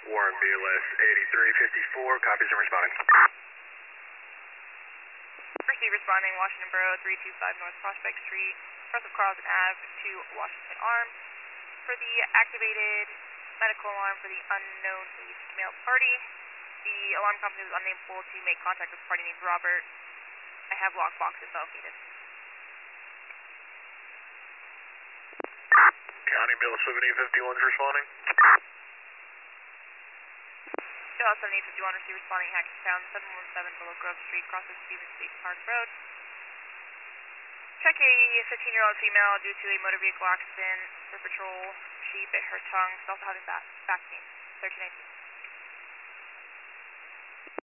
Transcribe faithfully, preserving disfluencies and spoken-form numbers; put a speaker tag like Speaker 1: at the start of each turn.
Speaker 1: Warren B L S eighty-three fifty-four, copies and responding.
Speaker 2: Receive responding, Washington Borough, three two five North Prospect Street, north of Carlton Ave to Washington Arms. For the activated medical alarm for the unknown aged male party, the alarm company was unable to make contact with the party named Robert. I have lock boxes located.
Speaker 1: County Bill seventy-eight fifty-one is responding.
Speaker 2: Bill seventy-eight fifty-one, receive responding, Hackettstown, seven one seven below Grove Street, crosses Stevens State Park Road. Check a fifteen-year-old female due to a motor vehicle accident. For patrol, she bit her tongue. She's also having back, back pain. thirteen nineteen.